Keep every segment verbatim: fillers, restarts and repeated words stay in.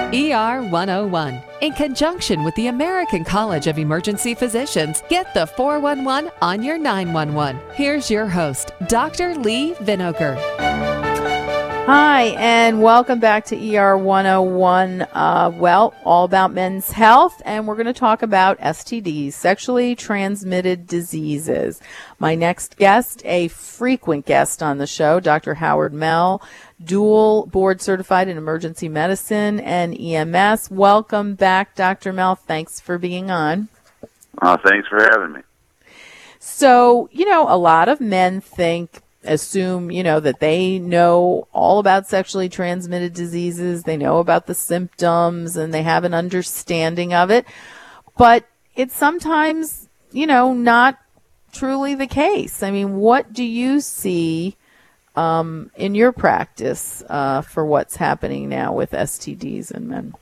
E R one oh one. In conjunction with the American College of Emergency Physicians, get the four one one on your nine one one. Here's your host, Doctor Lee Vinokur. Hi, and welcome back to E R one oh one. Uh, well, all about men's health, and we're going to talk about S T Ds, sexually transmitted diseases. My next guest, a frequent guest on the show, Doctor Howard Mell, dual board certified in emergency medicine and E M S. Welcome back, Doctor Mell. Thanks for being on. Uh, thanks for having me. So, you know, a lot of men think, assume, you know, that they know all about sexually transmitted diseases. They know about the symptoms and they have an understanding of it. But it's sometimes, you know, not truly the case. I mean, what do you see um, in your practice uh, for what's happening now with S T Ds in men?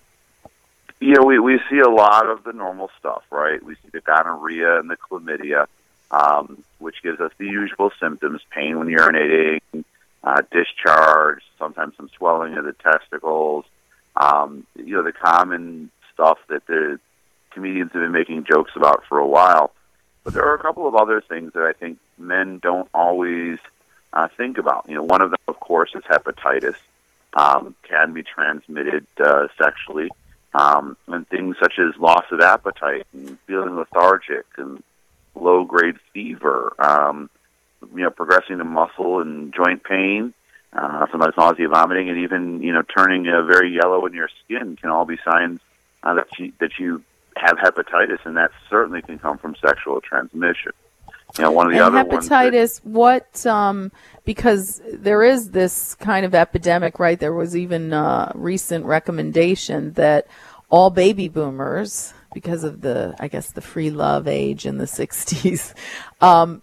Yeah, we, we see a lot of the normal stuff, right? We see the gonorrhea and the chlamydia, um, which gives us the usual symptoms: pain when urinating, uh, discharge, sometimes some swelling of the testicles, um, you know, the common stuff that the comedians have been making jokes about for a while. But there are a couple of other things that I think men don't always uh, think about. You know, one of them, of course, is hepatitis. Um, can be transmitted uh, sexually. Um, and things such as loss of appetite and feeling lethargic and low-grade fever, um, you know, progressing to muscle and joint pain, uh, sometimes nausea, vomiting, and even, you know, turning uh, very yellow in your skin can all be signs uh, that you, that you have hepatitis, and that certainly can come from sexual transmission. You know, one of the and other hepatitis, ones that, what, um, because there is this kind of epidemic, right? There was even a recent recommendation that all baby boomers, because of the, I guess, the free love age in the sixties, um,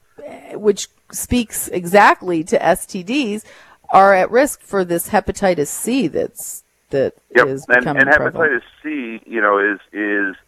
which speaks exactly to S T Ds, are at risk for this hepatitis C that's that yep. is and, becoming and prevalent. hepatitis C, you know, is is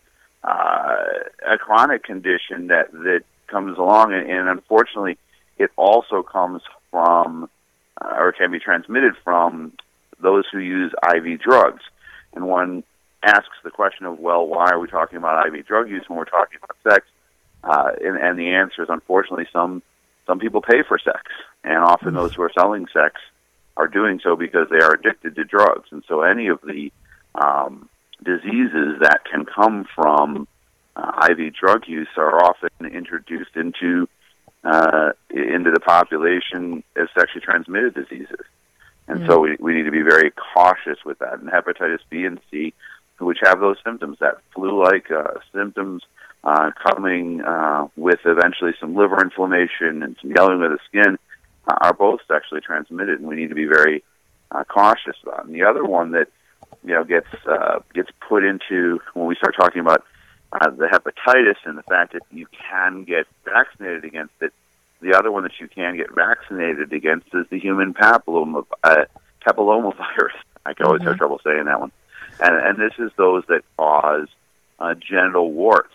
uh, a chronic condition that that comes along, and, and unfortunately, it also comes from, uh, or can be transmitted from, those who use I V drugs. And one asks the question of, well, why are we talking about I V drug use when we're talking about sex? Uh, and, and the answer is, unfortunately, some some people pay for sex, and often those who are selling sex are doing so because they are addicted to drugs. And so any of the um, diseases that can come from uh, I V drug use are often introduced into uh, into the population as sexually transmitted diseases. And mm-hmm. so we, we need to be very cautious with that. And hepatitis B and C, which have those symptoms, that flu-like uh, symptoms uh, coming uh, with eventually some liver inflammation and some yellowing of the skin, uh, are both sexually transmitted, and we need to be very uh, cautious about. And the other one that, you know, gets uh, gets put into when we start talking about uh, the hepatitis and the fact that you can get vaccinated against it, the other one that you can get vaccinated against is the human papilloma uh, papillomavirus. I can always mm-hmm. have trouble saying that one. And, and this is those that cause uh, genital warts.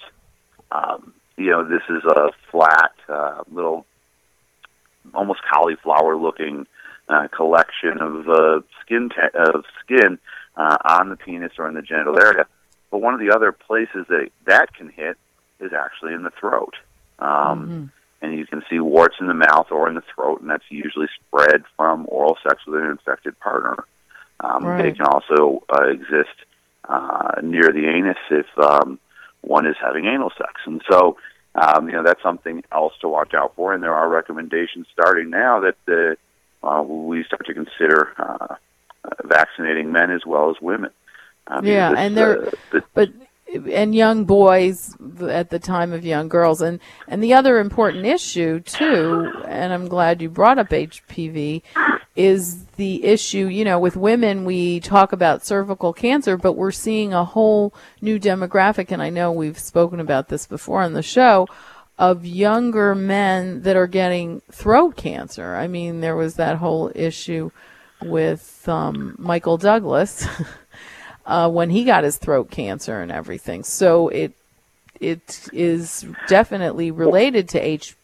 Um, you know, this is a flat, uh, little, almost cauliflower-looking uh, collection of uh, skin te- of skin uh, on the penis or in the genital area. But one of the other places that that can hit is actually in the throat. Um, mm-hmm. And you can see warts in the mouth or in the throat, and that's usually spread from oral sex with an infected partner. Um, right. They can also uh, exist uh, near the anus if um, one is having anal sex. And so, um, you know, that's something else to watch out for. And there are recommendations starting now that uh, uh, we start to consider uh, vaccinating men as well as women. Uh, yeah, this, and they're, uh, the, but and young boys at the time of young girls. And, and the other important issue, too, and I'm glad you brought up H P V, is the issue, you know, with women, we talk about cervical cancer, but we're seeing a whole new demographic, and I know we've spoken about this before on the show, of younger men that are getting throat cancer. I mean, there was that whole issue with um, Michael Douglas uh, when he got his throat cancer and everything. So it it is definitely related to H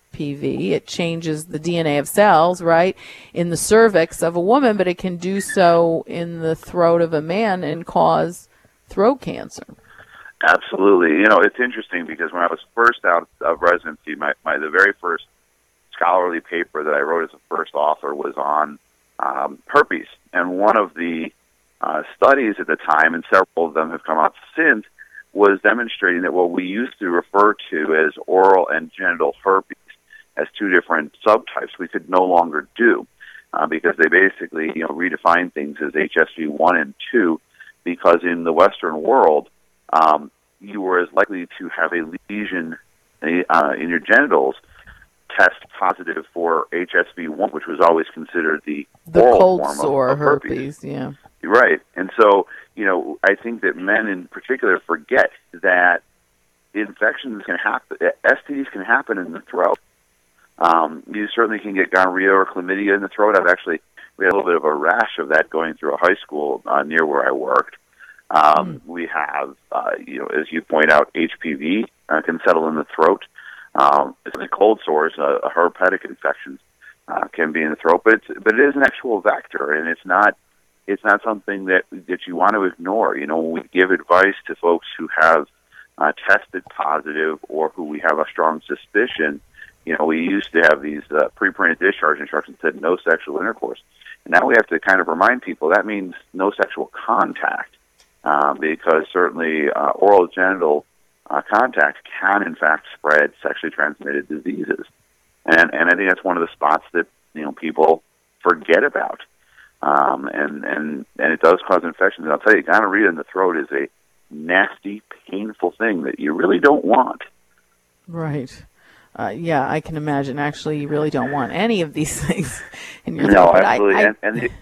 P V. It changes the D N A of cells, right, in the cervix of a woman, but it can do so in the throat of a man and cause throat cancer. Absolutely. You know, it's interesting because when I was first out of residency, my, my the very first scholarly paper that I wrote as a first author was on um, herpes. And one of the uh, studies at the time, and several of them have come out since, was demonstrating that what we used to refer to as oral and genital herpes as two different subtypes we could no longer do uh, because they basically, you know, redefine things as H S V one and two, because in the Western world, um, you were as likely to have a lesion uh, in your genitals test positive for H S V one, which was always considered the, the oral cold form sore of, of herpes. herpes. Yeah, right. And so, you know, I think that men in particular forget that infections can happen, S T Ds can happen in the throat. Um, you certainly can get gonorrhea or chlamydia in the throat. I've actually, we had a little bit of a rash of that going through a high school uh, near where I worked. Um, mm. We have, uh, you know, as you point out, H P V uh, can settle in the throat. Um, it's cold sores, uh, herpetic infections uh, can be in the throat, but it's, but it is an actual vector, and it's not it's not something that that you want to ignore. You know, when we give advice to folks who have uh, tested positive or who we have a strong suspicion, you know, we used to have these uh, pre-printed discharge instructions that said no sexual intercourse, and now we have to kind of remind people that means no sexual contact. Um, because certainly uh, oral genital uh, contact can, in fact, spread sexually transmitted diseases, and and I think that's one of the spots that you know people forget about, um, and and and it does cause infections. And I'll tell you, gonorrhea in the throat is a nasty, painful thing that you really don't want. Right. Uh, yeah, I can imagine. Actually, you really don't want any of these things in your no, throat. No, absolutely, I, I, and. and the,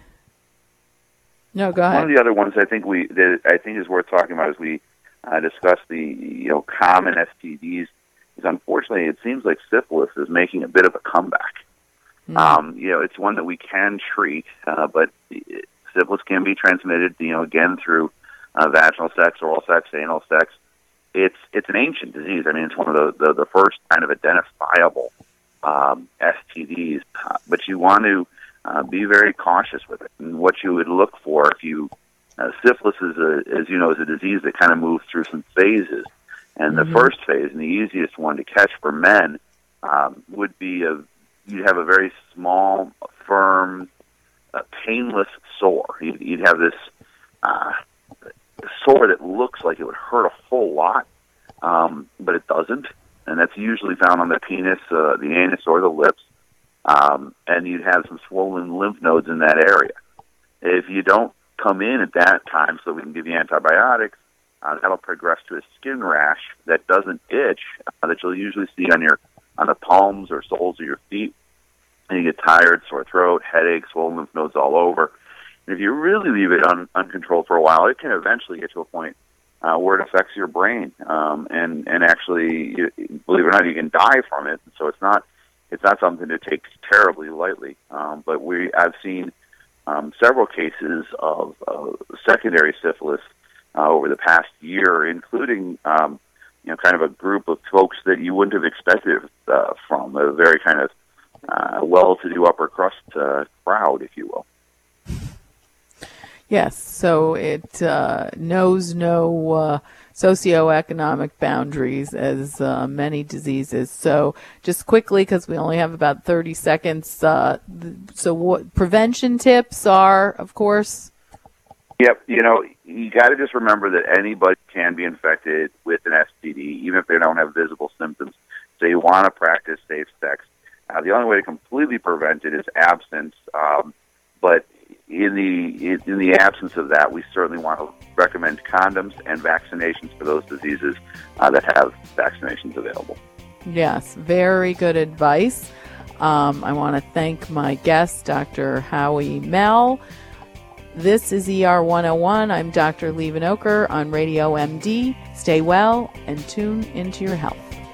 No, go ahead. One of the other ones I think we that I think is worth talking about as we uh, discuss the you know common S T Ds is unfortunately it seems like syphilis is making a bit of a comeback. Mm. Um, you know, it's one that we can treat, uh, but syphilis can be transmitted you know again through uh, vaginal sex, oral sex, anal sex. It's it's an ancient disease. I mean, it's one of the the, the first kind of identifiable um, S T Ds, uh, but you want to. Uh, be very cautious with it. And what you would look for if you, uh, syphilis is, a, as you know, is a disease that kind of moves through some phases. And mm-hmm. the first phase, and the easiest one to catch for men, um, would be a, you'd have a very small, firm, uh, painless sore. You'd, you'd have this uh, sore that looks like it would hurt a whole lot, um, but it doesn't. And that's usually found on the penis, uh, the anus, or the lips. Um, and you'd have some swollen lymph nodes in that area. If you don't come in at that time so we can give you antibiotics, uh, that'll progress to a skin rash that doesn't itch, uh, that you'll usually see on your on the palms or soles of your feet. And you get tired, sore throat, headache, swollen lymph nodes all over. And if you really leave it un- uncontrolled for a while, it can eventually get to a point uh, where it affects your brain. Um, and, and actually, you, believe it or not, you can die from it. So it's not It's not something to take terribly lightly, um, but we I've seen um, several cases of uh, secondary syphilis uh, over the past year, including um, you know kind of a group of folks that you wouldn't have expected uh, from a very kind of uh, well-to-do upper crust uh, crowd, if you will. Yes, so it uh, knows no uh, socioeconomic boundaries as uh, many diseases. So just quickly, because we only have about thirty seconds, uh, th- so what prevention tips are, of course? Yep, you know, you got to just remember that anybody can be infected with an S T D, even if they don't have visible symptoms. So you want to practice safe sex. Uh, the only way to completely prevent it is abstinence, um, but In the in the absence of that, we certainly want to recommend condoms and vaccinations for those diseases uh, that have vaccinations available. Yes, very good advice. Um, I want to thank my guest, Doctor Howie Mell. This is E R one oh one. I'm Doctor Lee Vinokur on Radio M D. Stay well and tune into your health.